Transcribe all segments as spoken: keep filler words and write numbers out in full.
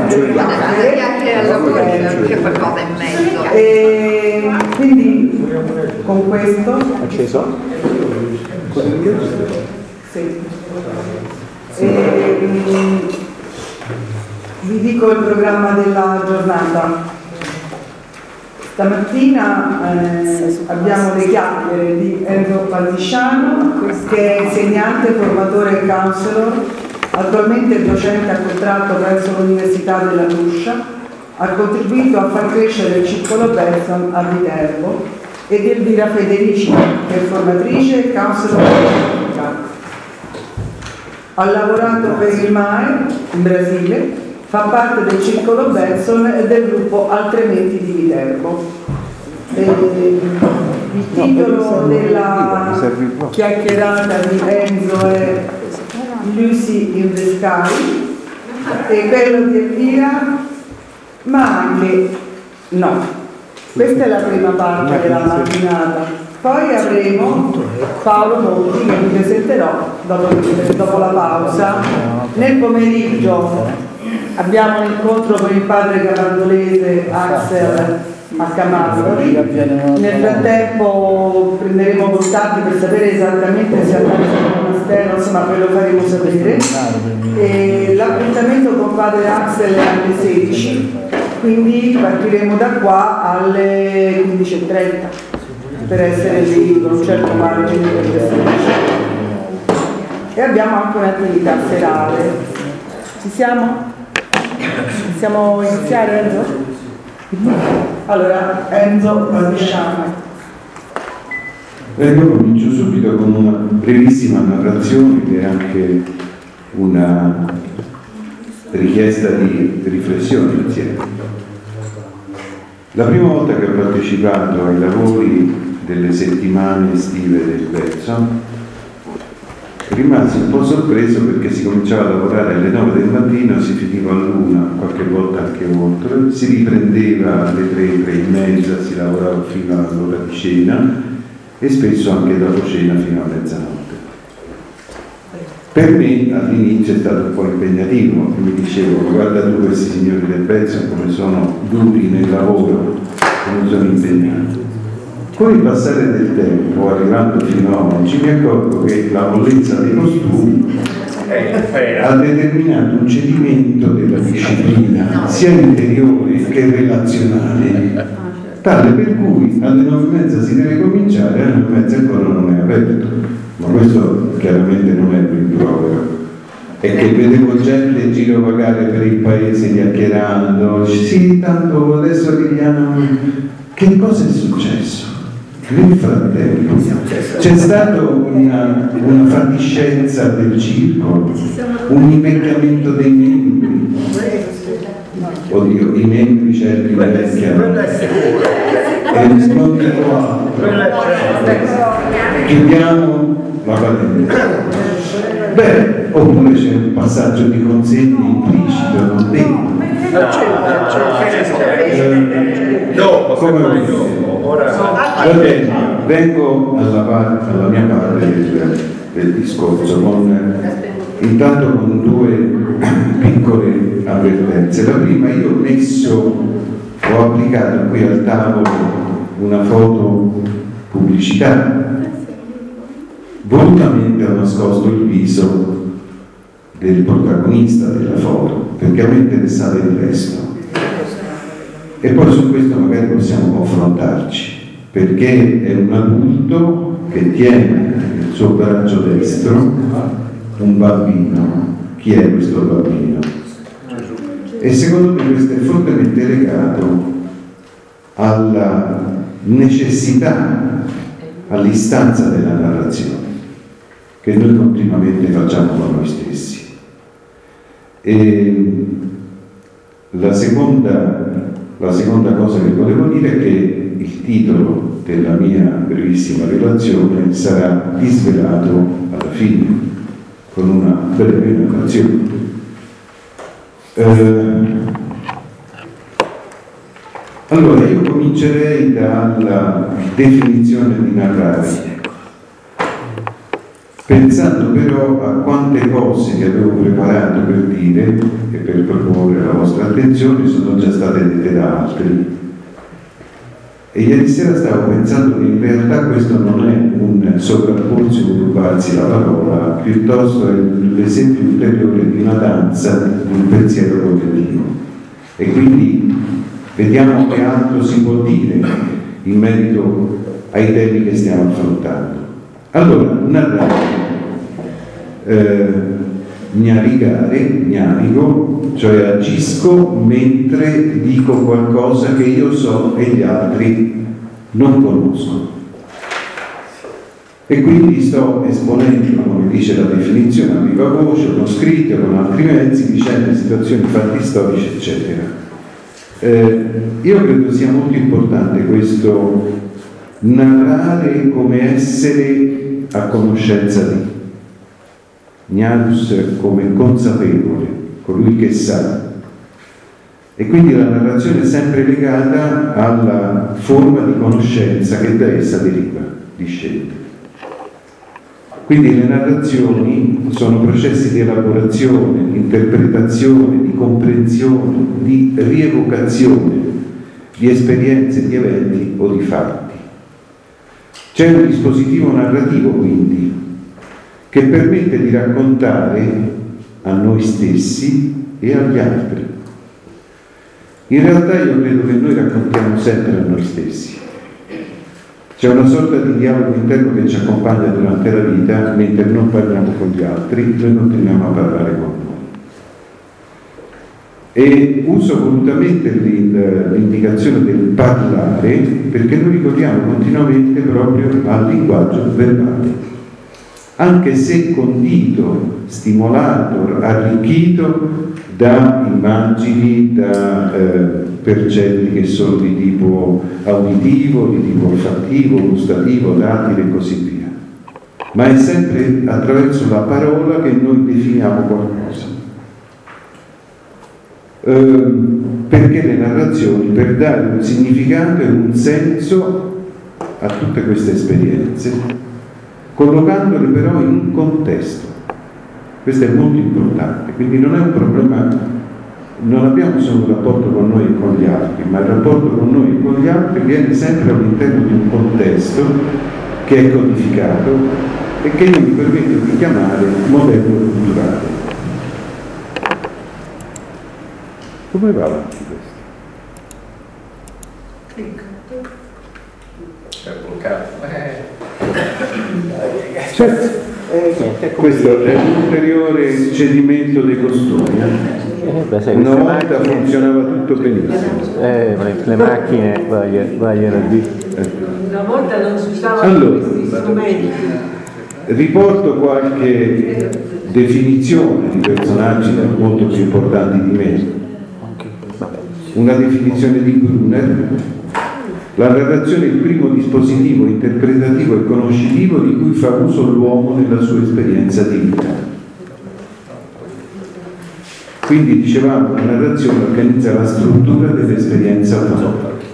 c'è qualcosa in mezzo. E quindi con questo acceso? sì. E, um, vi dico il programma della giornata. Stamattina eh, abbiamo le chiacchiere di Enzo Palmisciano, che è insegnante, formatore e counselor, attualmente docente a contratto presso l'Università della Tuscia, ha contribuito a far crescere il Circolo Benson a Viterbo, ed Elvira Federici, che è formatrice e counselor. Ha lavorato per il M A E in Brasile, fa parte del Circolo Benson e del gruppo Altrimenti di Viterbo. E il titolo della chiacchierata di Enzo è Lucy in the Sky e quello di Elvira, ma anche no. Questa è la prima parte della mattinata. Poi avremo Paolo Monti, che vi presenterò dopo, dopo la pausa. Nel pomeriggio abbiamo l'incontro con il padre camaldolese Axel a Camaldoli. Nel frattempo prenderemo contatti per sapere esattamente se andare sul monastero, insomma ve lo faremo sapere. E l'appuntamento con padre Axel è alle sedici, quindi partiremo da qua alle quindici e trenta per essere lì con un certo margine per questa. E abbiamo anche un'attività serale. Ci siamo? Possiamo iniziare, Enzo? Allora, Enzo Palmisciano. Ecco, comincio subito con una brevissima narrazione che è anche una richiesta di riflessione insieme. La prima volta che ho partecipato ai lavori delle settimane estive del Benson rimasi un po' sorpreso perché si cominciava a lavorare alle nove del mattino, si finiva all'una, qualche volta anche oltre, si riprendeva alle tre, tre e mezza, si lavorava fino all'ora di cena e spesso anche dopo cena fino a mezzanotte. Per me all'inizio è stato un po' impegnativo, mi dicevo guarda tu questi signori del Benson come sono duri nel lavoro, come sono impegnati. Con il passare del tempo, arrivando fino a oggi, mi accorgo che la mollezza dei costumi ha determinato un cedimento della disciplina, sia interiore che relazionale, tale per cui alle nove e mezza si deve cominciare e alle nove e mezza ancora non è aperto. Ma questo chiaramente non è un rimprovero. È che vedevo gente girovagare per il paese chiacchierando, sì, tanto adesso arriviamo. Che cosa è successo? Nel frattempo c'è stata una, una fatiscenza del circolo, un invecchiamento dei membri. Oddio, i membri certi invecchiano. E non dico altro. Chiediamo la patente. Beh, oppure c'è un passaggio di consegni implicito, non detto. Dopo, come va bene, vengo alla, parte, alla mia parte del, del discorso con, intanto con due piccole avvertenze. La prima, io ho messo, ho applicato qui al tavolo una foto pubblicità, volutamente ho nascosto il viso del protagonista della foto perché a me interessava il resto. E poi su questo magari possiamo confrontarci, perché è un adulto che tiene nel suo braccio destro un bambino. Chi è questo bambino? E secondo me questo è fortemente legato alla necessità, all'istanza della narrazione che noi continuamente facciamo con noi stessi. E la seconda La seconda cosa che volevo dire è che il titolo della mia brevissima relazione sarà disvelato alla fine, con una breve narrazione. Eh, allora, io comincerei dalla definizione di narrare. pensando però a quante cose che avevo preparato per dire e per proporre la vostra attenzione sono già state dette da altri. E ieri sera stavo pensando che in realtà questo non è un sovrapporsi o rubarsi la parola, piuttosto è l'esempio ulteriore di una danza, di un pensiero collettivo. E quindi vediamo che altro si può dire in merito ai temi che stiamo affrontando. Allora, narrare, eh, gnarigare, gnarigo, cioè agisco mentre dico qualcosa che io so e gli altri non conoscono. E quindi sto esponendo, come dice la definizione, a viva voce, con scritto, con altri mezzi, dicendo situazioni, fatti storici, eccetera. Eh, io credo sia molto importante questo narrare come essere a conoscenza di. Gnarus come consapevole, colui che sa. E quindi la narrazione è sempre legata alla forma di conoscenza che da essa deriva, discende. Quindi le narrazioni sono processi di elaborazione, di interpretazione, di comprensione, di rievocazione di esperienze, di eventi o di fatti. C'è un dispositivo narrativo quindi che permette di raccontare a noi stessi e agli altri. In realtà io credo che noi raccontiamo sempre a noi stessi. C'è una sorta di dialogo interno che ci accompagna durante la vita, mentre non parliamo con gli altri, noi continuiamo a parlare con noi. E uso volutamente l'indicazione del parlare perché noi ricordiamo continuamente proprio al linguaggio verbale. Anche se condito, stimolato, arricchito da immagini, da eh, percetti che sono di tipo auditivo, di tipo olfattivo, gustativo, tattile e così via. Ma è sempre attraverso la parola che noi definiamo qualcosa. Eh, perché le narrazioni, per dare un significato e un senso a tutte queste esperienze, collocandole però in un contesto. Questo è molto importante, quindi non è un problema, non abbiamo solo un rapporto con noi e con gli altri, ma il rapporto con noi e con gli altri viene sempre all'interno di un contesto che è codificato e che io mi permetto di chiamare modello culturale. Come va avanti questo? C'è bloccato. Certo. Eh, questo è un ulteriore cedimento dei costumi. Eh, beh, sai, Una volta macchine, funzionava tutto benissimo. eh, le, le macchine vogliono dire. Una volta non si usavano Allora, questi strumenti. riporto qualche definizione di personaggi molto più importanti di me. Una definizione di Brunner: la narrazione è il primo dispositivo interpretativo e conoscitivo di cui fa uso l'uomo nella sua esperienza di vita. Quindi dicevamo, la narrazione organizza la struttura dell'esperienza umana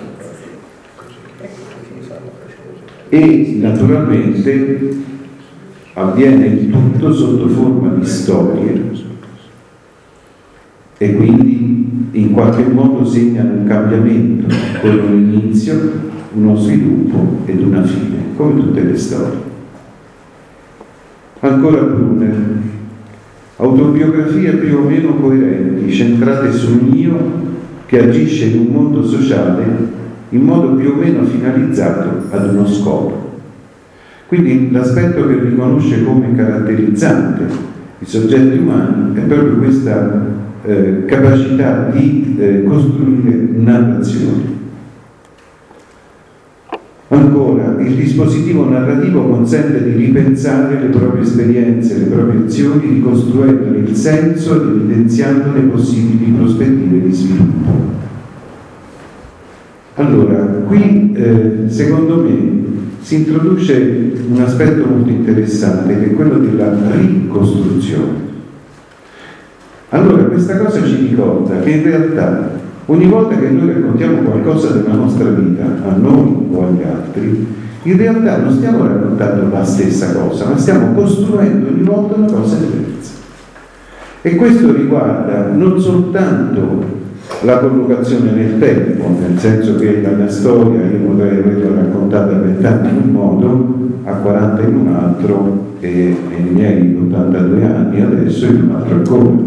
e naturalmente avviene il tutto sotto forma di storie e quindi in qualche modo segnano un cambiamento con un inizio, uno sviluppo ed una fine, come tutte le storie. Ancora Brunner: autobiografie più o meno coerenti, centrate sul io che agisce in un mondo sociale in modo più o meno finalizzato ad uno scopo. Quindi l'aspetto che riconosce come caratterizzante i soggetti umani è proprio questa Eh, capacità di eh, costruire narrazioni. Ancora, il dispositivo narrativo consente di ripensare le proprie esperienze, le proprie azioni, ricostruendone il senso ed evidenziandone possibili prospettive di sviluppo. Allora, qui eh, secondo me si introduce un aspetto molto interessante che è quello della ricostruzione. Allora, questa cosa ci ricorda che in realtà Ogni volta che noi raccontiamo qualcosa della nostra vita, a noi o agli altri, in realtà non stiamo raccontando la stessa cosa, ma stiamo costruendo ogni volta una cosa diversa. E questo riguarda non soltanto la collocazione nel tempo, nel senso che la mia storia io potrei averla raccontata a vent'anni in un modo, a quaranta in un altro e i miei ottantadue anni adesso in un altro ancora.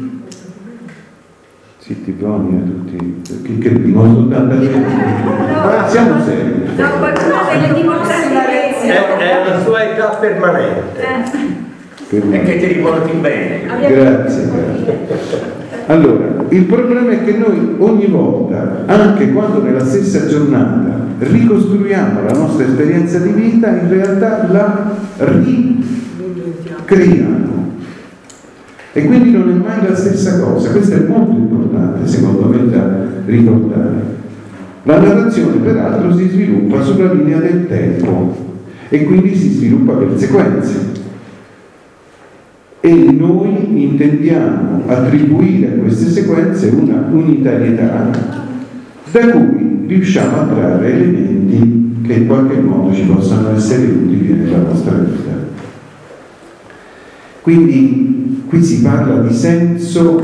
Zitti buoni a tutti, che, che dimostro ottantadue anni. Siamo seri. No, qualcuno delle dimostrazioni. È, è la sua età permanente. E che ti ricordi bene. Grazie, grazie. Allora, il problema è che noi ogni volta, anche quando nella stessa giornata ricostruiamo la nostra esperienza di vita, in realtà la ricreiamo. E quindi non è mai la stessa cosa. Questo è molto importante, secondo me, da ricordare. La narrazione, peraltro, si sviluppa sulla linea del tempo e quindi si sviluppa per sequenze. E noi intendiamo attribuire a queste sequenze una unitarietà da cui riusciamo a trarre elementi che in qualche modo ci possano essere utili nella nostra vita. Quindi qui si parla di senso,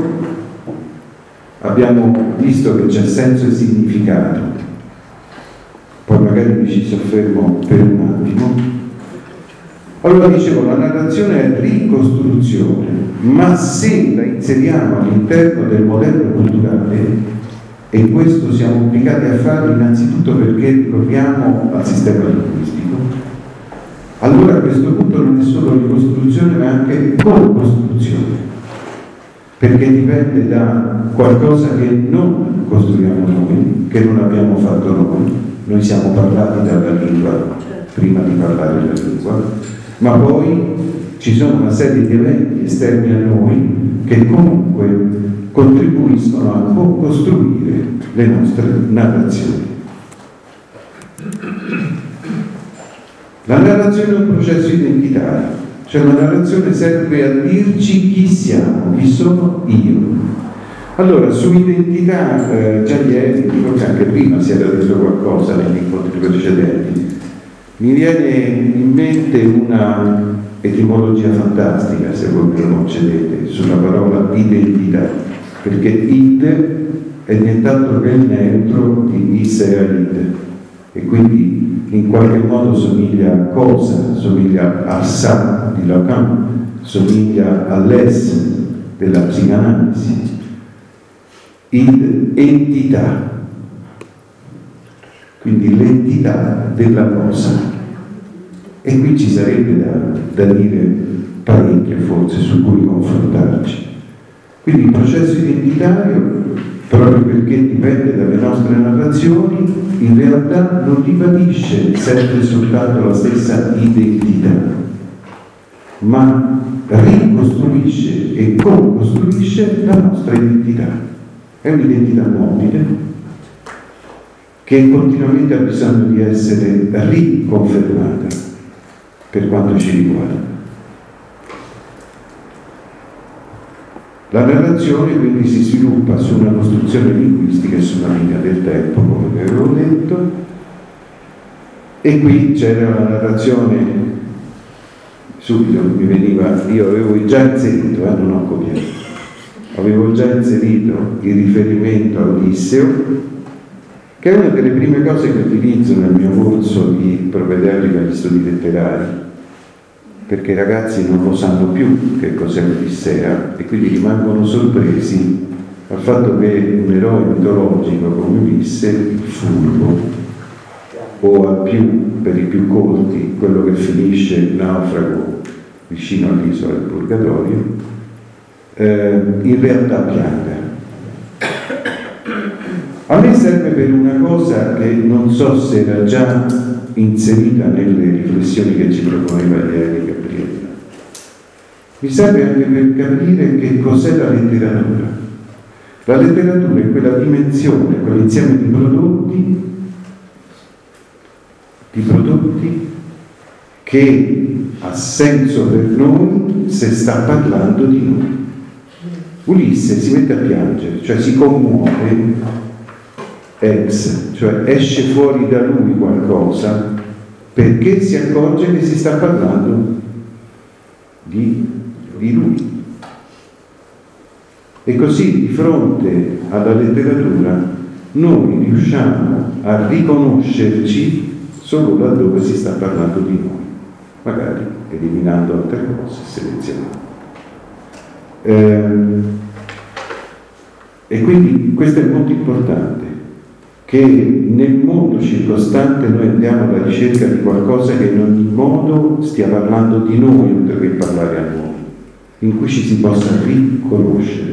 abbiamo visto che c'è senso e significato, poi magari mi ci soffermo per un attimo. Allora dicevo, la narrazione è ricostruzione, ma se la inseriamo all'interno del modello culturale, e questo siamo obbligati a farlo innanzitutto perché proviamo al sistema linguistico, allora a questo punto non è solo ricostruzione ma anche co-costruzione, perché dipende da qualcosa che non costruiamo noi, che non abbiamo fatto noi. Noi siamo parlati dalla lingua prima di parlare la lingua, ma poi ci sono una serie di eventi esterni a noi che comunque contribuiscono a co-costruire le nostre narrazioni. La narrazione è un processo identitario, cioè la narrazione serve a dirci chi siamo, chi sono io. Allora, su identità, eh, già ieri, forse anche prima si era detto qualcosa negli incontri precedenti. Mi viene in mente una etimologia fantastica, se voi me lo concedete, sulla parola identità, perché id è nient'altro che il neutro di is e id, e quindi in qualche modo somiglia a cosa? Somiglia a sa di Lacan, somiglia all'es della psicanalisi. Id, entità, quindi l'entità della cosa. E qui ci sarebbe da, da dire parecchio forse su cui confrontarci. Quindi il processo identitario, proprio perché dipende dalle nostre narrazioni, in realtà non ribadisce sempre soltanto la stessa identità, ma ricostruisce e co-costruisce la nostra identità. È un'identità mobile che continuamente ha bisogno di essere riconfermata per quanto ci riguarda. La narrazione quindi si sviluppa su una costruzione linguistica e sulla linea del tempo, come avevo detto, e qui c'era la narrazione, subito mi veniva, io avevo già inserito, eh, non ho copiato, avevo già inserito il riferimento a Odisseo, che è una delle prime cose che utilizzo nel mio corso di propedeutica agli studi letterari, perché i ragazzi non lo sanno più che cos'è l'Odissea e quindi rimangono sorpresi al fatto che un eroe mitologico come Ulisse, il furbo, o al più, per i più colti, quello che finisce il naufrago vicino all'isola del Purgatorio, eh, in realtà pianga. A me serve per una cosa che non so se era già inserita nelle riflessioni che ci proponeva ieri Gabriella. Mi serve anche per capire che cos'è la letteratura. La letteratura è quella dimensione, quell'insieme di prodotti, di prodotti che ha senso per noi se sta parlando di noi. Ulisse si mette a piangere, cioè si commuove ex, cioè esce fuori da lui qualcosa perché si accorge che si sta parlando di, di lui. E così di fronte alla letteratura noi riusciamo a riconoscerci solo laddove si sta parlando di noi, magari eliminando altre cose, selezionando. Eh, e quindi questo è molto importante, che nel mondo circostante noi andiamo alla ricerca di qualcosa che in ogni modo stia parlando di noi oltre che parlare a noi, in cui ci si possa riconoscere.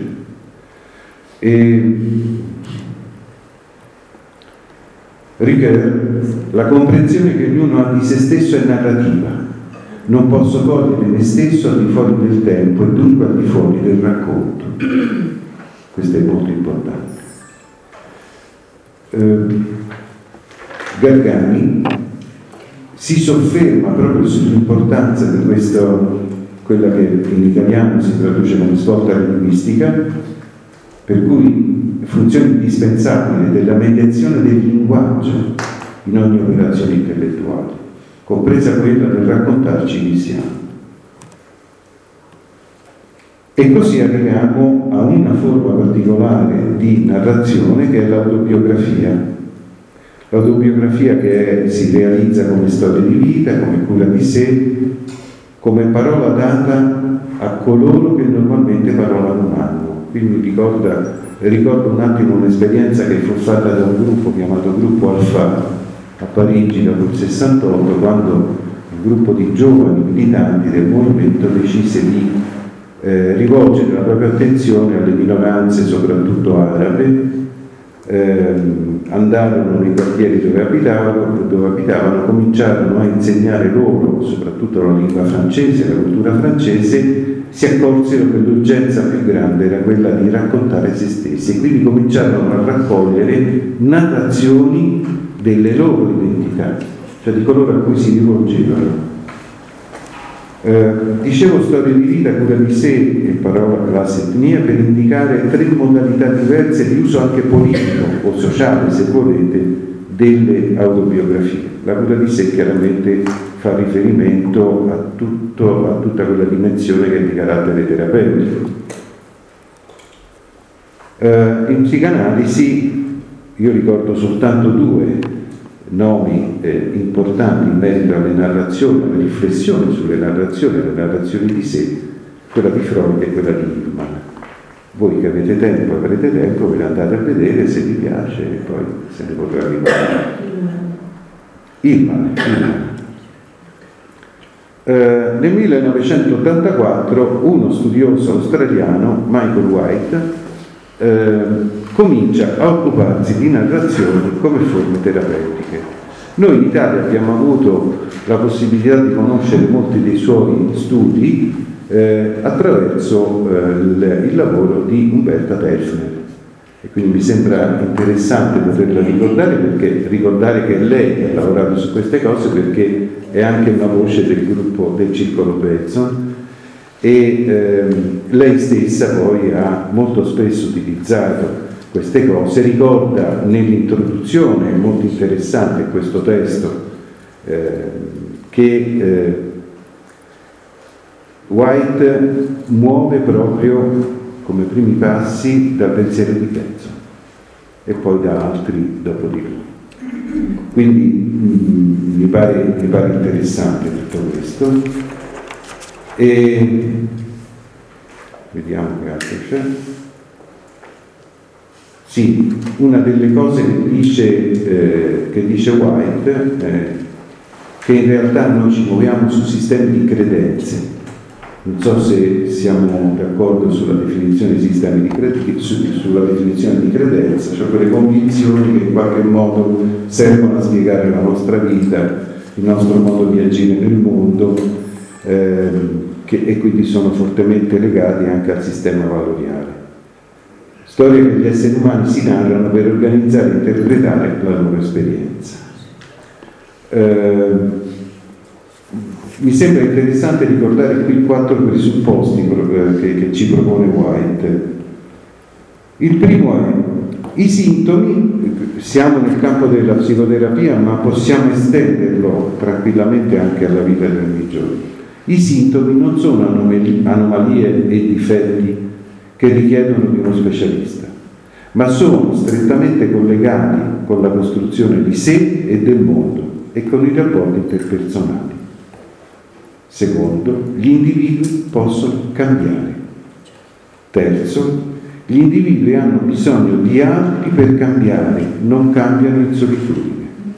E Ricoeur, la comprensione che ognuno ha di se stesso è narrativa. Non posso cogliere me stesso al di fuori del tempo e dunque al di fuori del racconto. Questo è molto importante. Eh, Gargani si sofferma proprio sull'importanza di questo, quella che in italiano si traduce come svolta linguistica, per cui funzione indispensabile della mediazione del linguaggio in ogni operazione intellettuale, compresa quella del raccontarci chi siamo. E così arriviamo a una forma particolare di narrazione che è l'autobiografia. L'autobiografia che è, si realizza come storia di vita, come cura di sé, come parola data a coloro che normalmente parola non hanno. Quindi ricorda, ricordo un attimo un'esperienza che fu fatta da un gruppo chiamato Gruppo Alfa a Parigi dopo il sessantotto, quando un gruppo di giovani militanti del movimento decise di eh, rivolgere la propria attenzione alle minoranze, soprattutto arabe. Eh, andarono nei quartieri dove abitavano, dove abitavano, cominciarono a insegnare loro, soprattutto la lingua francese, la cultura francese. Si accorsero che l'urgenza più grande era quella di raccontare se stessi e quindi cominciarono a raccogliere narrazioni delle loro identità, cioè di coloro a cui si rivolgevano. Eh, dicevo storia di vita, cura di sé e parola classe etnia per indicare tre modalità diverse di uso anche politico o sociale, se volete, delle autobiografie. La cura di sé chiaramente fa riferimento a, tutto, a tutta quella dimensione che è di carattere terapeutico. Eh, in psicanalisi io ricordo soltanto due nomi eh, importanti in merito alle narrazioni, alle riflessioni sulle narrazioni, alle narrazioni di sé, quella di Freud e quella di Hillman. Voi che avete tempo, avrete tempo, ve le andate a vedere se vi piace e poi se ne potrà riparlare. Hillman, Hillman. Eh, nel millenovecentottantaquattro uno studioso australiano, Michael White, eh, comincia a occuparsi di narrazioni come forme terapeutiche. Noi in Italia abbiamo avuto la possibilità di conoscere molti dei suoi studi eh, attraverso eh, il, il lavoro di Umberta Telfner. E quindi mi sembra interessante poterla ricordare, perché ricordare che lei ha lavorato su queste cose, perché è anche una voce del gruppo del Circolo Benson e ehm, lei stessa poi ha molto spesso utilizzato queste cose. Ricorda nell'introduzione, molto interessante questo testo, eh, che eh, White muove proprio come primi passi dal pensiero di Benson e poi da altri dopo di lui. Quindi mh, mi, pare, mi pare interessante tutto questo. E vediamo che altro c'è. Sì, una delle cose che dice, eh, che dice White è che in realtà noi ci muoviamo su sistemi di credenze. Non so se siamo d'accordo sulla definizione di sistemi di credenza, su, sulla definizione di credenza, cioè quelle convinzioni che in qualche modo servono a spiegare la nostra vita, il nostro modo di agire nel mondo, eh, che, e quindi sono fortemente legati anche al sistema valoriale. Storie che gli esseri umani si narrano per organizzare e interpretare la loro esperienza. Eh, Mi sembra interessante ricordare qui quattro presupposti che, che ci propone White. Il primo è i sintomi, siamo nel campo della psicoterapia, ma possiamo estenderlo tranquillamente anche alla vita di ogni giorno. I sintomi non sono anomalie e difetti che richiedono di uno specialista, ma sono strettamente collegati con la costruzione di sé e del mondo e con i rapporti interpersonali. Secondo, gli individui possono cambiare. Terzo, gli individui hanno bisogno di altri per cambiare, non cambiano in solitudine.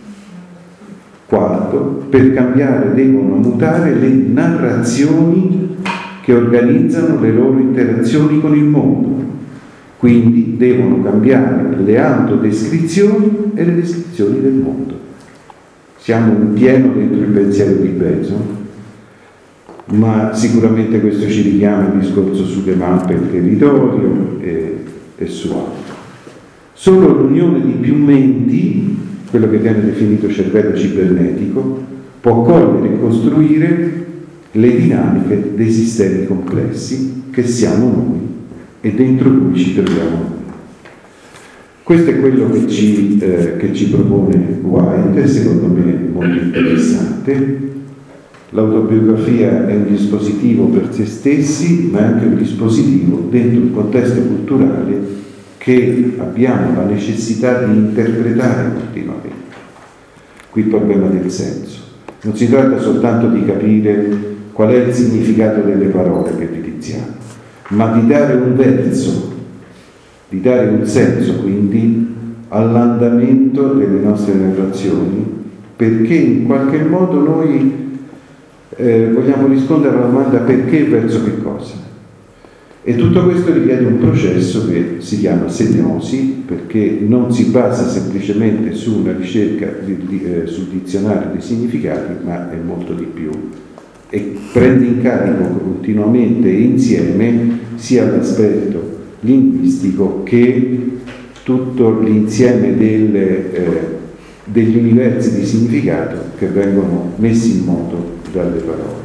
Quarto, per cambiare devono mutare le narrazioni che organizzano le loro interazioni con il mondo. Quindi devono cambiare le autodescrizioni e le descrizioni del mondo. Siamo in pieno dentro il pensiero di Benson, ma sicuramente questo ci richiama il discorso sulle mappe, il territorio e, e su altro. Solo l'unione di più menti, quello che viene definito cervello cibernetico, può cogliere e costruire le dinamiche dei sistemi complessi che siamo noi e dentro cui ci troviamo noi. Questo è quello che ci, eh, che ci propone White, secondo me molto interessante. L'autobiografia è un dispositivo per se stessi, ma è anche un dispositivo dentro un contesto culturale che abbiamo la necessità di interpretare continuamente. Qui il problema del senso. Non si tratta soltanto di capire qual è il significato delle parole che utilizziamo, ma di dare un verso, di dare un senso quindi all'andamento delle nostre narrazioni, perché in qualche modo noi Eh, vogliamo rispondere alla domanda perché verso che cosa. E tutto questo richiede un processo che si chiama semiosi, perché non si basa semplicemente su una ricerca di, di, eh, sul dizionario dei significati, ma è molto di più, e prende in carico continuamente e insieme sia l'aspetto linguistico che tutto l'insieme delle, eh, degli universi di significato che vengono messi in moto dalle parole.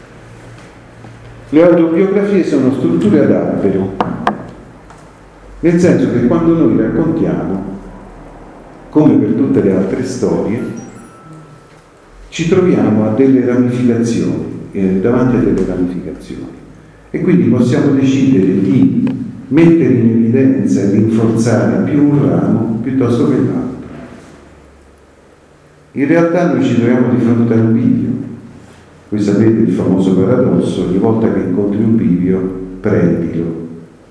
Le autobiografie sono strutture ad albero, nel senso che quando noi raccontiamo, come per tutte le altre storie, ci troviamo a delle ramificazioni, eh, davanti a delle ramificazioni, e quindi possiamo decidere di mettere in evidenza e rinforzare più un ramo piuttosto che l'altro. In realtà noi ci troviamo di fronte a un bivio. Voi sapete il famoso paradosso: ogni volta che incontri un bivio, prendilo.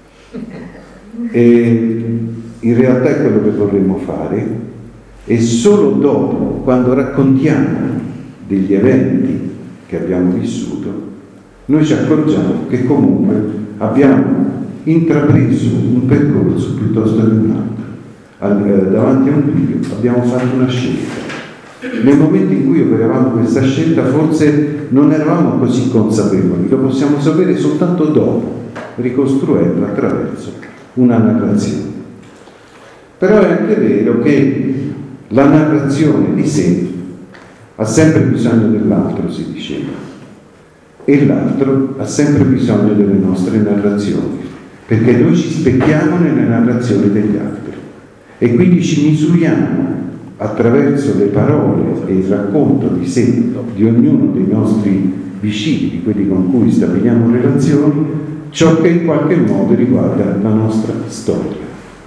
E in realtà è quello che vorremmo fare, e solo dopo, quando raccontiamo degli eventi che abbiamo vissuto, noi ci accorgiamo che comunque abbiamo intrapreso un percorso piuttosto che un altro. Al, eh, davanti a un bivio abbiamo fatto una scelta. Nel momento in cui operavamo questa scelta forse non eravamo così consapevoli, lo possiamo sapere soltanto dopo, ricostruendo attraverso una narrazione. Però è anche vero che la narrazione di sé ha sempre bisogno dell'altro, si diceva, e l'altro ha sempre bisogno delle nostre narrazioni, perché noi ci specchiamo nelle narrazioni degli altri e quindi ci misuriamo attraverso le parole e il racconto di sé di ognuno dei nostri vicini, di quelli con cui stabiliamo relazioni, ciò che in qualche modo riguarda la nostra storia.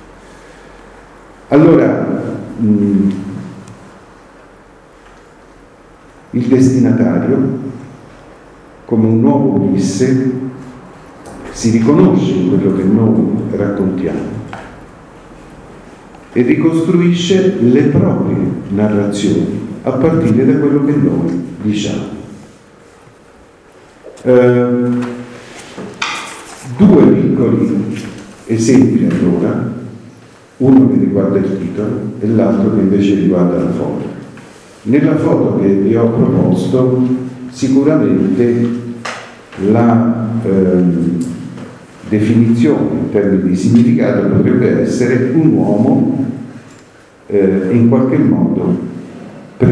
Allora, mh, il destinatario, come un nuovo Ulisse, si riconosce in quello che noi raccontiamo e ricostruisce le proprie narrazioni a partire da quello che noi diciamo. Eh, due piccoli esempi allora, uno che riguarda il titolo e l'altro che invece riguarda la foto. Nella foto che vi ho proposto sicuramente la ehm, definizione in termini di significato potrebbe essere: un uomo eh, in qualche modo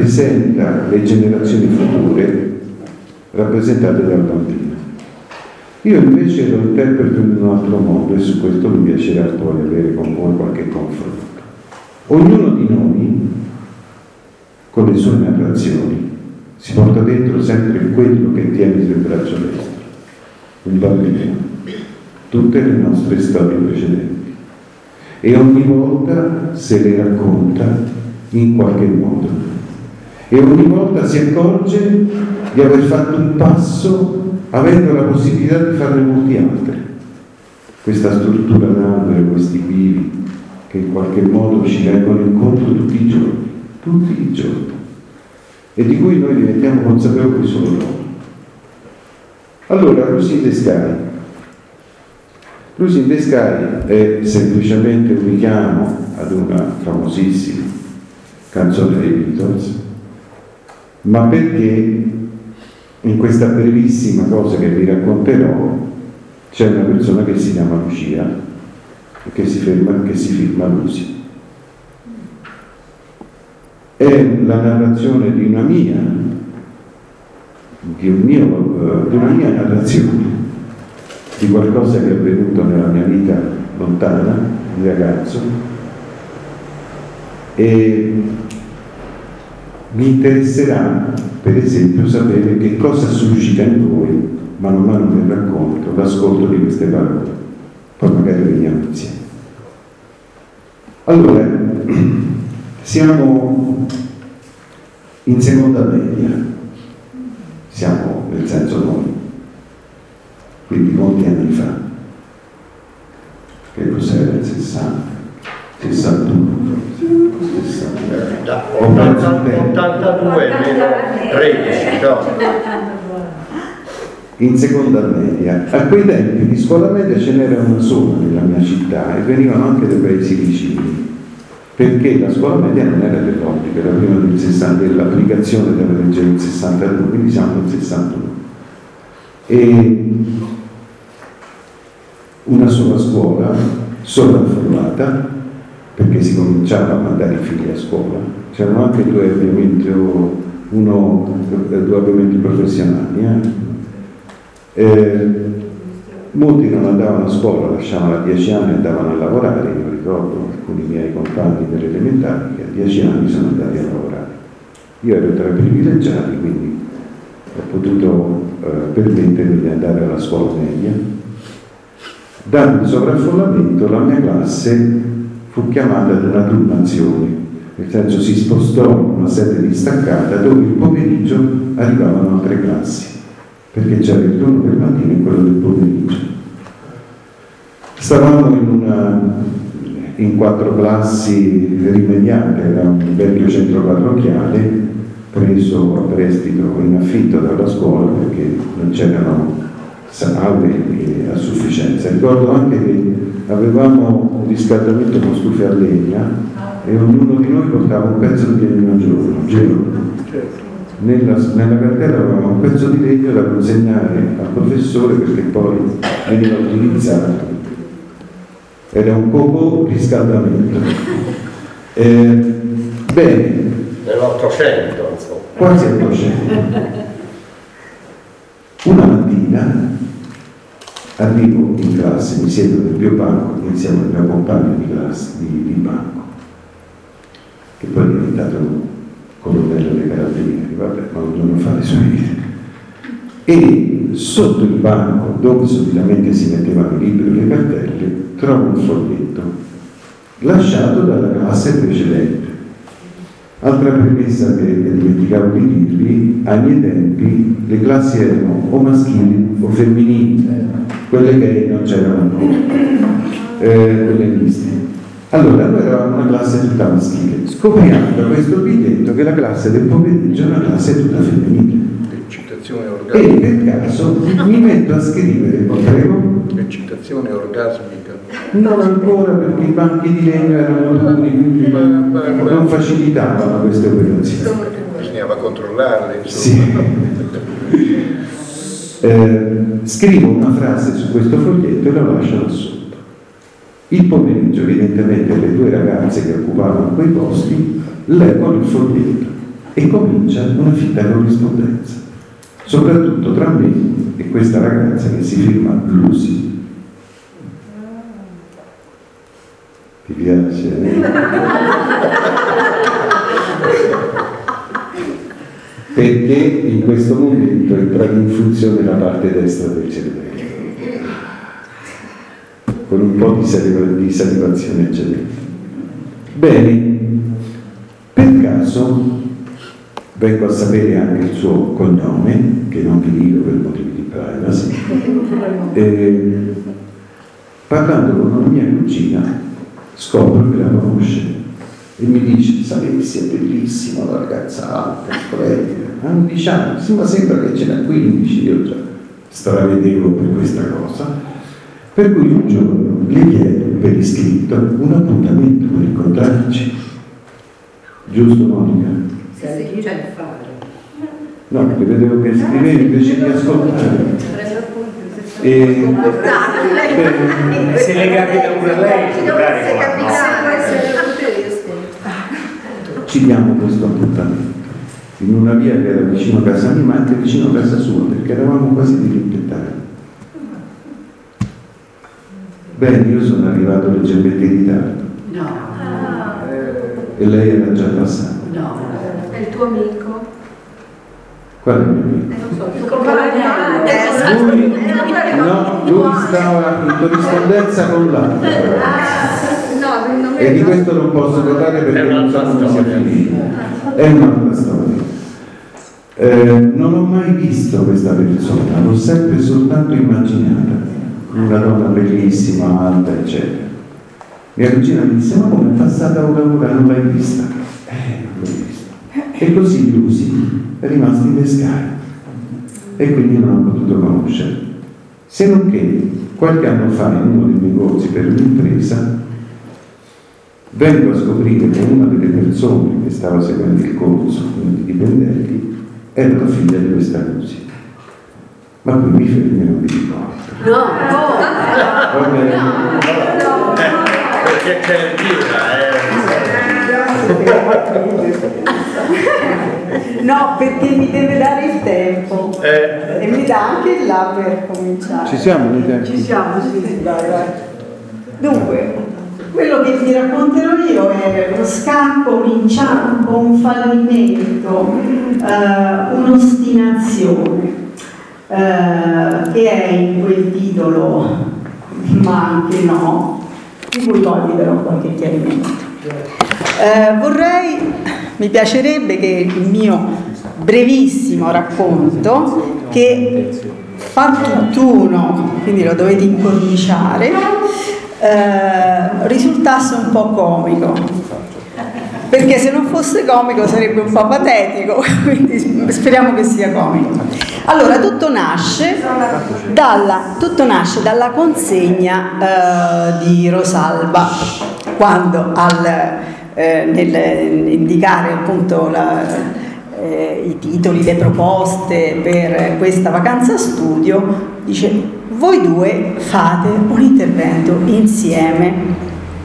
presenta le generazioni future rappresentate dal bambino. Io invece lo interpreto in un altro modo e su questo mi piacerà poi avere con voi qualche confronto. Ognuno di noi, con le sue narrazioni, si porta dentro sempre quello che tiene sul braccio destro, un bambino, tutte le nostre storie precedenti, e ogni volta se le racconta in qualche modo e ogni volta si accorge di aver fatto un passo avendo la possibilità di farne molti altri. Questa struttura d'amore, questi bivi che in qualche modo ci vengono incontro tutti i giorni, tutti i giorni, e di cui noi diventiamo consapevoli solo noi. Allora, Lucy in the Sky. Lucy in the Sky è semplicemente un richiamo ad una famosissima canzone dei Beatles, ma perché in questa brevissima cosa che vi racconterò c'è una persona che si chiama Lucia e che si, ferma, che si firma Lucy. È la narrazione di una mia, di, un mio, di una mia narrazione, di qualcosa che è avvenuto nella mia vita lontana, di ragazzo, e mi interesserà per esempio sapere che cosa suscita in voi, mano a mano nel racconto, l'ascolto di queste parole. Poi magari veniamo insieme. Allora, siamo in seconda media, siamo nel senso noi, quindi molti anni fa, che cos'era il sessanta, sessantuno, sessanta, ottantadue meno tredici, no? In seconda media. A quei tempi di scuola media ce n'era una sola nella mia città e venivano anche dai paesi vicini, perché la scuola media non era dell'obbligo, era prima del sessanta, dell'applicazione della legge del sessantadue, quindi siamo nel sessantuno. E una sola scuola, sovraffollata, perché si cominciava a mandare i figli a scuola. C'erano anche due avviamenti, uno, due avviamenti professionali. Eh? Eh, molti non andavano a scuola, lasciavano a dieci anni e andavano a lavorare. Io ricordo alcuni miei compagni delle elementari che a dieci anni sono andati a lavorare. Io ero tra i privilegiati, quindi ho potuto eh, permettermi di andare alla scuola media. Dando il sovraffollamento, la mia classe fu chiamata ad una turnazione, nel senso si spostò in una sede distaccata dove il pomeriggio arrivavano altre classi, perché c'era il turno del mattino e quello del pomeriggio. Stavamo in, una, in quattro classi rimediate, era un vecchio centro parrocchiale preso a prestito in affitto dalla scuola perché non c'erano aule a sufficienza. Ricordo anche che avevamo un riscaldamento con stufe a legna e ognuno di noi portava un pezzo di legno al giorno. giorno. Nella, nella cartella avevamo un pezzo di legno da consegnare al professore perché poi veniva utilizzato. Era un poco riscaldamento. Eh, bene. Nell'Ottocento, insomma. Quasi all'Ottocento. Una mattina arrivo in classe, mi siedo nel mio banco insieme al mio compagno di classe, di, di banco, che poi è diventato colonnello dei carabinieri, vabbè, ma ognuno fa le sue vite. E sotto il banco, dove solitamente si mettevano i libri e le cartelle, trovo un foglietto lasciato dalla classe precedente. Altra premessa che dimenticavo di dirvi, ai miei tempi le classi erano o maschili o femminili, quelle gay non c'erano ancora, eh, quelle miste. Allora noi eravamo una classe tutta maschile, scopriamo da questo biglietto che la classe del pomeriggio è una classe tutta femminile. Eccitazione orgasmica. E per caso mi metto a scrivere, prego? Eccitazione orgasmica. Non ancora, perché i banchi di legno erano duri, quindi non facilitavano queste operazioni. Bisognava controllarle, Sì. insomma. Eh, scrivo una frase su questo foglietto e la lascio là sotto. Il pomeriggio, evidentemente, le due ragazze che occupavano quei posti leggono il foglietto e comincia una finta corrispondenza. soprattutto tra me e questa ragazza che si firma Lucy. Ti piace? Perché in questo momento entra in funzione la parte destra del cervello, con un po' di, saliva, di salivazione eccetera. Bene, per caso vengo a sapere anche il suo cognome, che non vi dico per motivi di privacy, e, parlando con una mia cugina scopro che la conosce e mi dice: sapete, è bellissima, la ragazza alta, splendida, ha undici anni, sì, ma sembra che ce n'ha quindici, io già stravedevo per questa cosa. Per cui un giorno le chiedo per iscritto un appuntamento per incontrarci. Giusto, Monica? Sì, sì, c'è da fare. No, perché vedevo che scrivevi invece di ascoltare. E, beh, Se le capita pure a lei, magari ci diamo questo appuntamento in una via che era vicino a casa mia, ma anche vicino a casa sua, perché eravamo quasi di rispettare. Bene, io sono arrivato leggermente in ritardo. No. E lei era già passata. No. È il tuo amico? Qual è il mio amico? Eh, non so, il tuo compagno. Lui, no, lui stava in corrispondenza con l'altro. No, non E di questo non posso parlare perché non so come sia finita. È un'altra storia. Eh, non ho mai visto questa persona, l'ho sempre soltanto immaginata. Una donna bellissima, alta, eccetera. Mia cugina mi disse: ma come è passata ora ora, non l'hai vista? Eh, non l'ho vista. E così Lucy è rimasta in pescare e quindi non ho potuto conoscere. Se non che qualche anno fa in uno dei negozi per un'impresa vengo a scoprire che una delle persone che stava seguendo il corso, quindi i dipendenti, era la figlia di questa Lucy. Ma qui mi fermo e non mi ricordo. No, no. Va bene. perché c'è il via, No, perché mi deve dare il tempo. eh. E mi dà anche là per cominciare. Ci siamo nei tempi? Ci siamo, sì, vai, vai. Dunque, quello che vi racconterò io è uno scacco, un inciampo, un fallimento, eh, un'ostinazione, eh, che è in quel titolo, ma anche no, di cui poi vi darò qualche chiarimento. Eh, vorrei, mi piacerebbe che il mio brevissimo racconto, che fa tutt'uno, quindi lo dovete incorniciare, eh, risultasse un po' comico, perché se non fosse comico sarebbe un po' patetico, quindi speriamo che sia comico. Allora, tutto nasce dalla, tutto nasce dalla consegna eh, di Rosalba, quando al, eh, nell'indicare appunto la, eh, i titoli, le proposte per questa vacanza studio, dice: voi due fate un intervento insieme.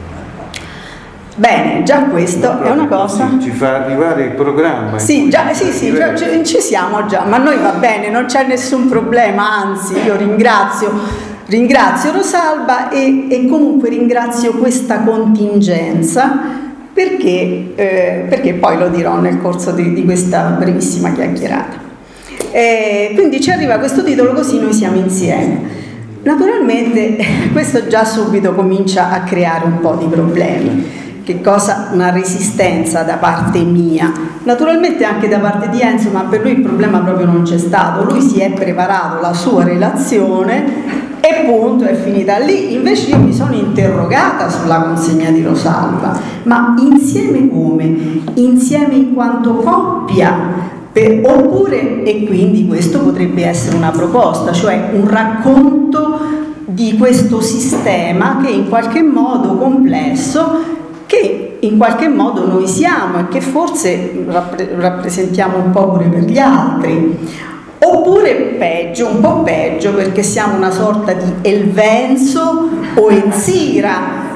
Bene, già questo è una cosa. Ci fa arrivare il programma. Sì, già, sì, sì, già, ci siamo già, ma noi va bene, non c'è nessun problema, anzi io ringrazio, ringrazio Rosalba e, e comunque ringrazio questa contingenza perché, eh, perché poi lo dirò nel corso di, di questa brevissima chiacchierata. Eh, quindi ci arriva questo titolo, così noi siamo insieme. Naturalmente questo già subito comincia a creare un po' di problemi. Che cosa? Una resistenza da parte mia, naturalmente anche da parte di Enzo, ma per lui il problema proprio non c'è stato. Lui si è preparato la sua relazione e punto, è finita lì. Invece io mi sono interrogata sulla consegna di Rosalba, ma insieme come? Insieme in quanto coppia? Per, oppure, e quindi questo potrebbe essere una proposta, cioè un racconto di questo sistema che in qualche modo complesso, che in qualche modo noi siamo e che forse rappre- rappresentiamo un po' pure per gli altri, oppure peggio, un po' peggio, perché siamo una sorta di Elvenso o Enzira,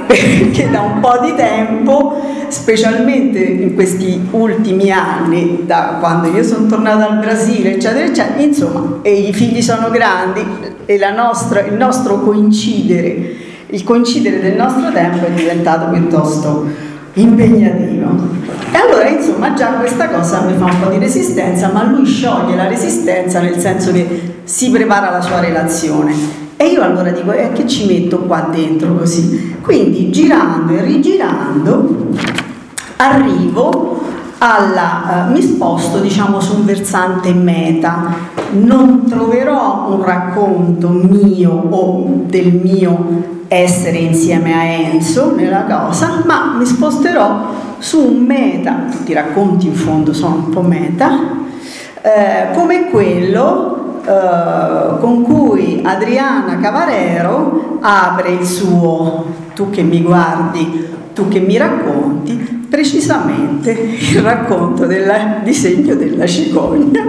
perché da un po' di tempo, specialmente in questi ultimi anni, da quando io sono tornata al Brasile, eccetera, eccetera, insomma, e i figli sono grandi e la nostra, il nostro coincidere, il coincidere del nostro tempo è diventato piuttosto impegnativo. E allora, insomma, già questa cosa mi fa un po' di resistenza, ma lui scioglie la resistenza nel senso che si prepara alla sua relazione. E io allora dico, eh, che ci metto qua dentro così? Quindi girando e rigirando arrivo alla, eh, mi sposto diciamo su un versante meta, non troverò un racconto mio o del mio essere insieme a Enzo nella cosa, ma mi sposterò su un meta, tutti i racconti in fondo sono un po' meta, eh, come quello Uh, con cui Adriana Cavarero apre il suo Tu che mi guardi, tu che mi racconti, precisamente il racconto del disegno della cicogna.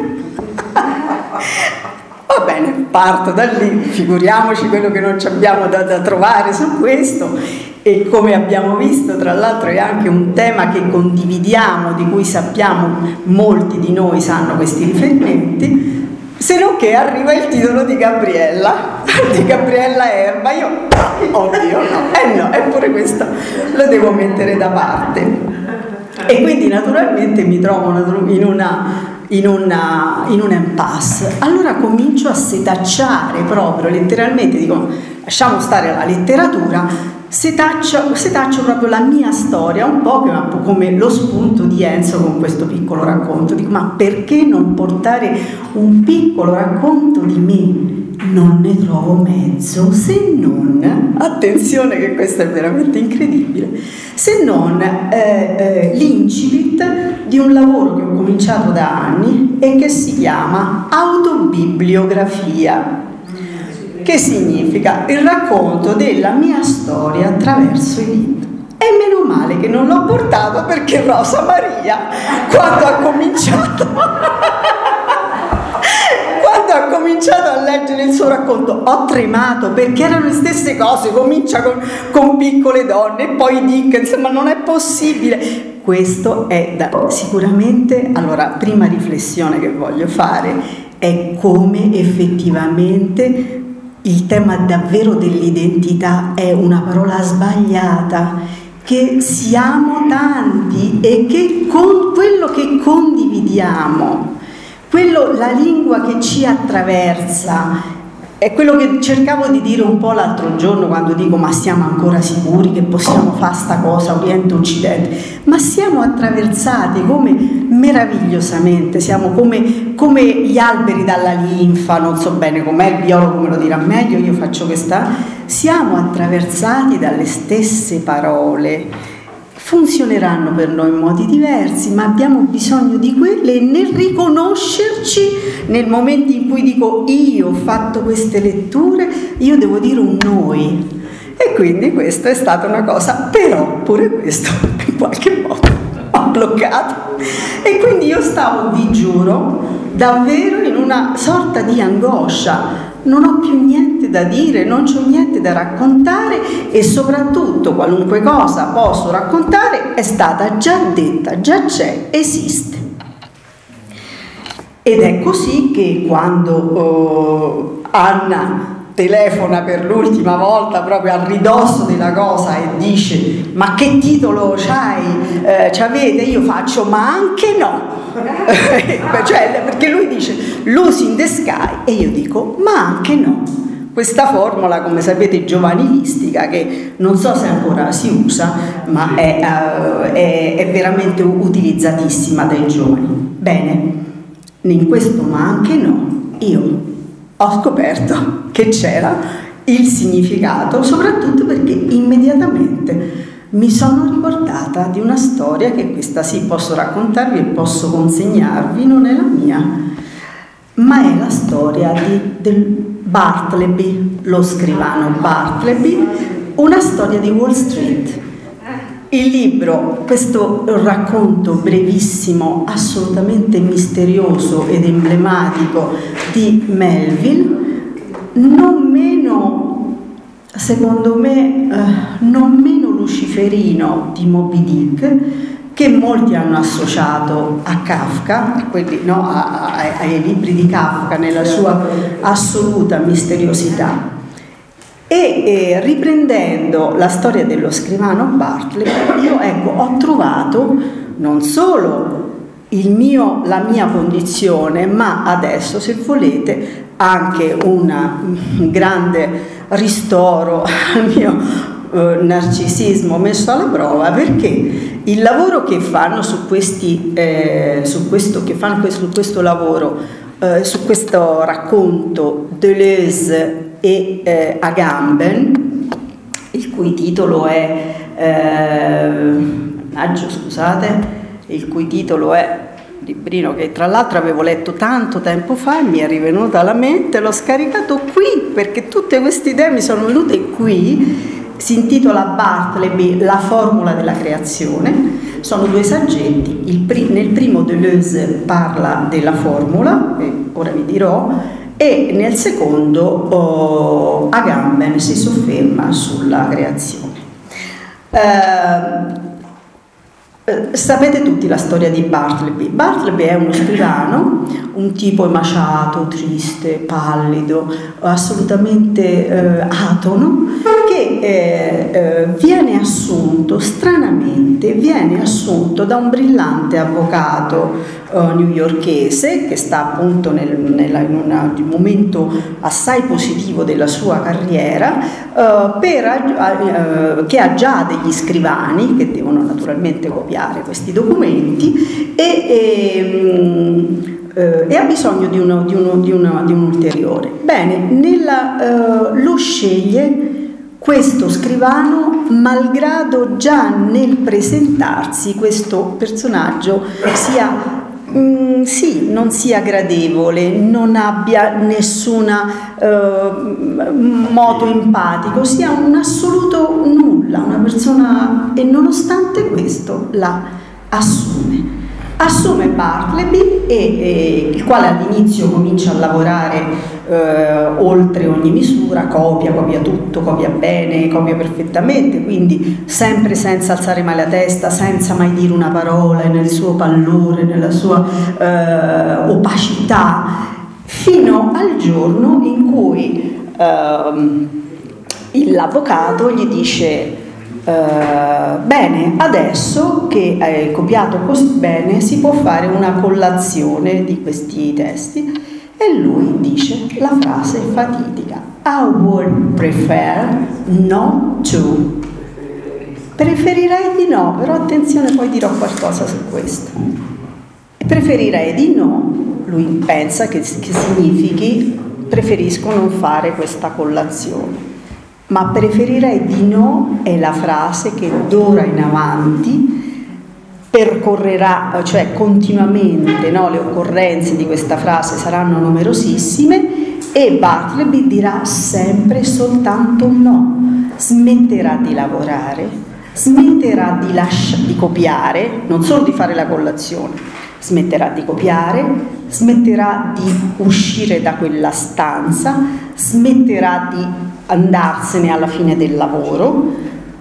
Va bene, parto da lì, figuriamoci quello che non ci abbiamo da, da trovare su questo, e come abbiamo visto tra l'altro è anche un tema che condividiamo, di cui sappiamo molti di noi sanno questi riferimenti. Se non che arriva il titolo di Gabriella, di Gabriella Erba, io, oddio no, eh no, eppure questo lo devo mettere da parte. E quindi naturalmente mi trovo in una, in una, in un impasse. Allora comincio a setacciare proprio, letteralmente, dico, lasciamo stare la letteratura, setaccio, setaccio proprio la mia storia, un po' come lo spunto di Enzo con questo piccolo racconto. Dico, ma perché non portare un piccolo racconto di me? Non ne trovo mezzo, se non, attenzione che questo è veramente incredibile, se non eh, eh, l'incipit di un lavoro che ho cominciato da anni e che si chiama autobibliografia. Che significa il racconto della mia storia attraverso i libri. E meno male che non l'ho portato, perché Rosa Maria, quando ha cominciato quando ha cominciato a leggere il suo racconto, ho tremato, perché erano le stesse cose, comincia con, con piccole donne e poi Dickens, ma non è possibile. Questo è da, sicuramente, allora, prima riflessione che voglio fare è come effettivamente il tema davvero dell'identità è una parola sbagliata, che siamo tanti e che con quello che condividiamo, quello, la lingua che ci attraversa, è quello che cercavo di dire un po' l'altro giorno quando dico ma siamo ancora sicuri che possiamo fare sta cosa Oriente-Occidente? Ma siamo attraversati come meravigliosamente, siamo come, come gli alberi dalla linfa, non so bene com'è, il biologo me lo dirà meglio, io faccio questa, siamo attraversati dalle stesse parole. Funzioneranno per noi in modi diversi, ma abbiamo bisogno di quelle, e nel riconoscerci nel momento in cui dico io ho fatto queste letture, io devo dire un noi. E quindi questa è stata una cosa, però pure questo in qualche modo ha bloccato. E quindi io stavo, vi giuro, davvero in una sorta di angoscia. Non ho più niente da dire, non c'ho niente da raccontare, e soprattutto qualunque cosa posso raccontare è stata già detta, già c'è, esiste. Ed è così che quando oh, Anna telefona per l'ultima volta proprio al ridosso della cosa e dice ma che titolo c'hai, eh, c'avete, io faccio ma anche no. Cioè, perché lui dice Lucy in the Sky e io dico ma anche no. Questa formula, come sapete, giovanilistica, che non so se ancora si usa, ma è, uh, è, è veramente utilizzatissima dai giovani. Bene, in questo ma anche no io ho scoperto che c'era il significato, soprattutto perché immediatamente mi sono ricordata di una storia che questa sì posso raccontarvi e posso consegnarvi, non è la mia, ma è la storia di, del Bartleby, lo scrivano Bartleby, una storia di Wall Street. Il libro, questo racconto brevissimo, assolutamente misterioso ed emblematico di Melville, non meno, secondo me, eh, non meno luciferino di Moby Dick, che molti hanno associato a Kafka, a quelli, no, a, a, ai libri di Kafka nella sua assoluta misteriosità. E eh, riprendendo la storia dello scrivano Bartleby, io ecco, ho trovato non solo il mio, la mia condizione, ma adesso, se volete, anche una, un grande ristoro al mio eh, narcisismo messo alla prova, perché il lavoro che fanno su questi, eh, su questo, che fanno su questo lavoro, eh, su questo racconto Deleuze e eh, Agamben, il cui titolo è, eh, scusate, il cui titolo è librino che tra l'altro avevo letto tanto tempo fa, mi è rivenuto alla mente, l'ho scaricato qui perché tutte queste idee mi sono venute qui. Si intitola Bartleby, la formula della creazione. Sono due saggetti. Il pri- nel primo Deleuze parla della formula, e ora vi dirò, e nel secondo oh, Agamben si sofferma sulla creazione. Eh, Sapete tutti la storia di Bartleby. Bartleby è uno scrivano, un tipo emaciato, triste, pallido, assolutamente eh, atono, che eh, eh, viene assunto, stranamente, viene assunto da un brillante avvocato eh, newyorkese che sta appunto nel, nella, in una, un momento assai positivo della sua carriera, eh, per, eh, che ha già degli scrivani che devono naturalmente copiare questi documenti e, e, eh, e ha bisogno di, uno, di, uno, di, una, di un ulteriore. Bene, nella, eh, lo sceglie questo scrivano, malgrado già nel presentarsi questo personaggio sia Mm, sì, non sia gradevole, non abbia nessuna eh, moto empatico, sia un assoluto nulla, una persona, e nonostante questo la assume. Assume Bartleby, e, e, il quale all'inizio comincia a lavorare eh, oltre ogni misura, copia, copia tutto, copia bene, copia perfettamente, quindi sempre senza alzare mai la testa, senza mai dire una parola, nel suo pallore, nella sua eh, opacità, fino al giorno in cui eh, l'avvocato gli dice: Uh, bene, adesso che hai copiato così bene si può fare una collazione di questi testi, e lui dice la frase fatidica: I would prefer not to. Preferirei di no, però attenzione, poi dirò qualcosa su questo. Preferirei di no, lui pensa che, che significhi preferisco non fare questa collazione. Ma preferirei di no è la frase che d'ora in avanti percorrerà, cioè continuamente, no, le occorrenze di questa frase saranno numerosissime, e Bartleby dirà sempre soltanto no, smetterà di lavorare, smetterà di, lascia, di copiare, non solo di fare la collazione, smetterà di copiare, smetterà di uscire da quella stanza, smetterà di andarsene alla fine del lavoro,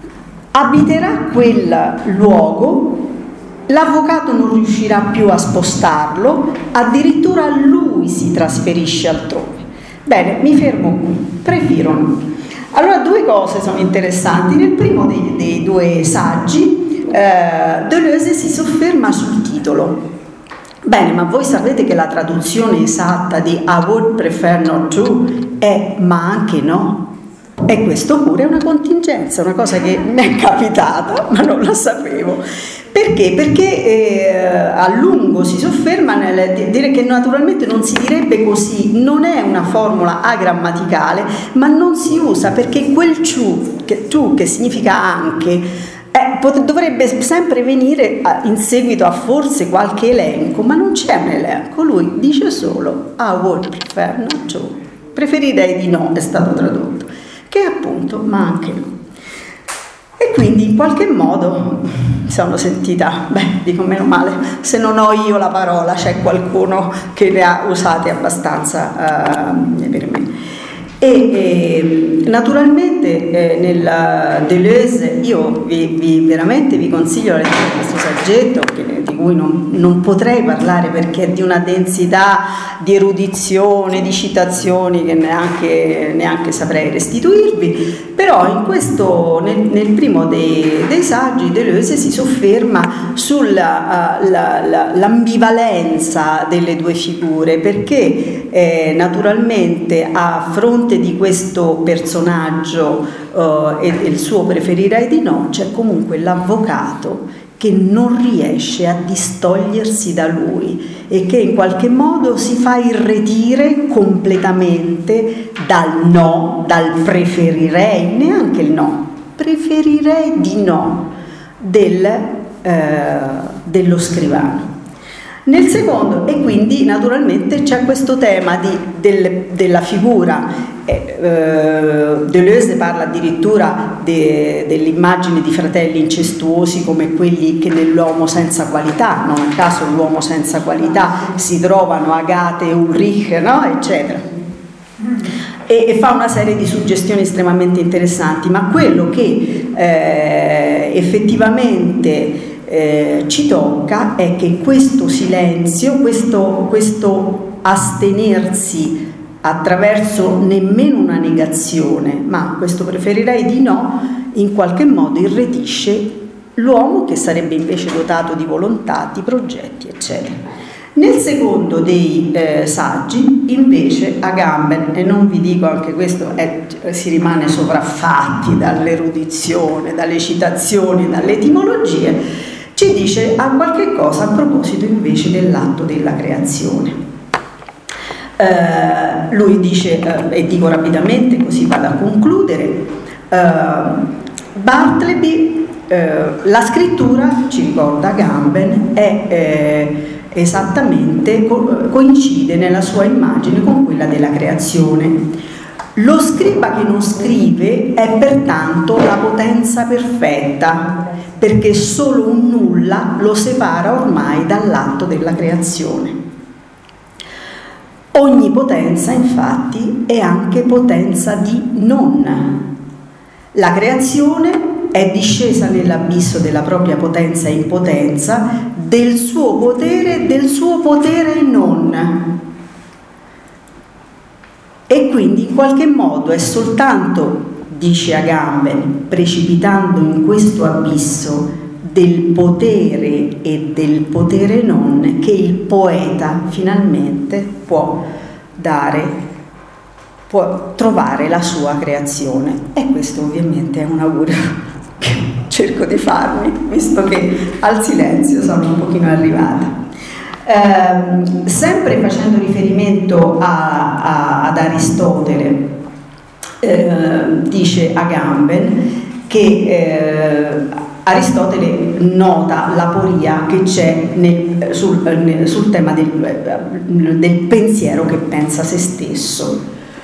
abiterà quel luogo, l'avvocato non riuscirà più a spostarlo, addirittura lui si trasferisce altrove. Bene, mi fermo qui, prefiro no. Allora, due cose sono interessanti. Nel primo dei, dei due saggi eh, Deleuze si sofferma sul titolo. Bene, ma voi sapete che la traduzione esatta di I would prefer not to è ma anche no? E questo pure è una contingenza, una cosa che mi è capitata, ma non la sapevo. Perché? Perché eh, a lungo si sofferma nel dire che naturalmente non si direbbe così, non è una formula agrammaticale, ma non si usa perché quel to, che, to, che significa anche, Eh, pot- dovrebbe sempre venire a, in seguito a forse qualche elenco, ma non c'è un elenco, lui dice solo I would prefer not to, preferirei di no, è stato tradotto, che è appunto ma anche no. E quindi in qualche modo mi sono sentita, beh, dico meno male, se non ho io la parola c'è qualcuno che ne ha usate abbastanza uh, per me. E, e naturalmente eh, nella Deleuze io vi, vi, veramente vi consiglio la lettura di questo saggetto che, di cui non, non potrei parlare perché è di una densità di erudizione, di citazioni che neanche, neanche saprei restituirvi, però in questo, nel, nel primo dei, dei saggi Deleuze si sofferma sull'ambivalenza delle due figure, perché eh, naturalmente a fronte di questo personaggio uh, e il suo preferirei di no, c'è comunque l'avvocato che non riesce a distogliersi da lui e che in qualche modo si fa irretire completamente dal no, dal preferirei, neanche il no, preferirei di no del, eh, dello scrivano. Nel secondo, e quindi naturalmente c'è questo tema di, del, della figura. Eh, eh, Deleuze parla addirittura de, dell'immagine di fratelli incestuosi come quelli che nell'uomo senza qualità, non a caso l'uomo senza qualità si trovano Agathe e Ulrich, no? Eccetera. E, e fa una serie di suggestioni estremamente interessanti, ma quello che eh, effettivamente Eh, ci tocca è che questo silenzio, questo, questo astenersi attraverso nemmeno una negazione, ma questo preferirei di no, in qualche modo irretisce l'uomo che sarebbe invece dotato di volontà, di progetti, eccetera. Nel secondo dei eh, saggi, invece, Agamben, e non vi dico anche questo, è, si rimane sovraffatti dall'erudizione, dalle citazioni, dalle etimologie, ci dice a qualche cosa a proposito invece dell'atto della creazione. Eh, lui dice, eh, e dico rapidamente così vado a concludere, eh, Bartleby, eh, la scrittura, ci ricorda Agamben, è eh, esattamente, co- coincide nella sua immagine con quella della creazione. Lo scriba che non scrive è pertanto la potenza perfetta, perché solo un nulla lo separa ormai dall'atto della creazione. Ogni potenza, infatti, è anche potenza di non. La creazione è discesa nell'abisso della propria potenza e impotenza, del suo potere e del suo potere non. E quindi in qualche modo è soltanto, dice Agamben, precipitando in questo abisso del potere e del potere non, che il poeta finalmente può dare, può trovare la sua creazione. E questo ovviamente è un augurio che cerco di farmi, visto che al silenzio sono un pochino arrivata. Eh, sempre facendo riferimento a, a, ad Aristotele, eh, dice Agamben che eh, Aristotele nota l'aporia che c'è nel, sul, nel, sul tema del, del pensiero che pensa se stesso.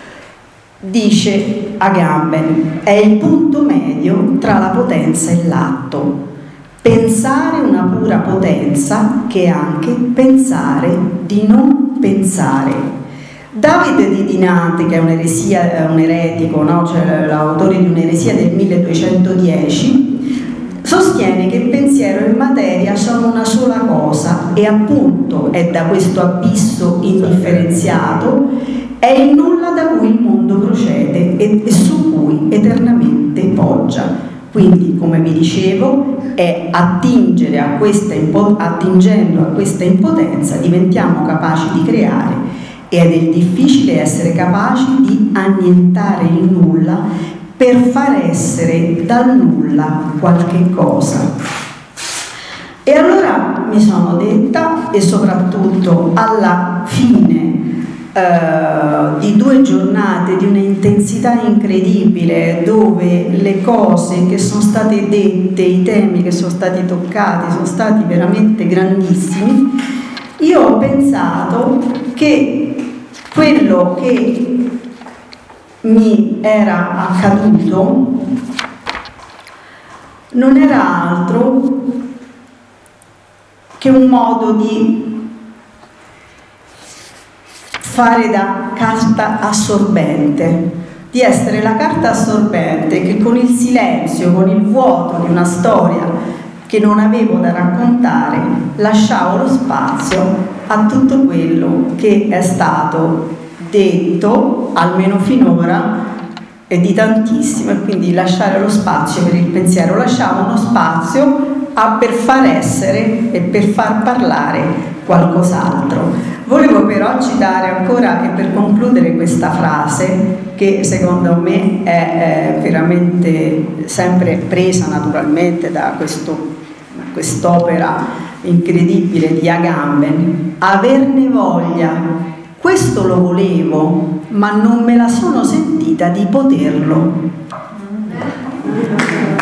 Dice Agamben, è il punto medio tra la potenza e l'atto. Pensare una pura potenza che è anche pensare di non pensare. Davide di Dinante, che è un'eresia, un eretico, no? Cioè l'autore di un'eresia del milleduecentodieci, sostiene che il pensiero e materia sono una sola cosa e appunto è da questo abisso indifferenziato, è il nulla da cui il mondo procede e, e su cui eternamente poggia. Quindi, come vi dicevo, è attingere a questa impo- attingendo a questa impotenza diventiamo capaci di creare ed è difficile essere capaci di annientare il nulla per far essere dal nulla qualche cosa. E allora mi sono detta, e soprattutto alla fine Uh, di due giornate di un'intensità incredibile, dove le cose che sono state dette, i temi che sono stati toccati sono stati veramente grandissimi, io ho pensato che quello che mi era accaduto non era altro che un modo di fare da carta assorbente, di essere la carta assorbente che con il silenzio, con il vuoto di una storia che non avevo da raccontare, lasciavo lo spazio a tutto quello che è stato detto, almeno finora, e di tantissimo, e quindi lasciare lo spazio per il pensiero, lasciavo uno spazio a, per far essere e per far parlare qualcos'altro. Volevo però citare ancora, e per concludere, questa frase che secondo me è, è veramente sempre presa naturalmente da questo, quest'opera incredibile di Agamben: averne voglia, questo lo volevo, ma non me la sono sentita di poterlo.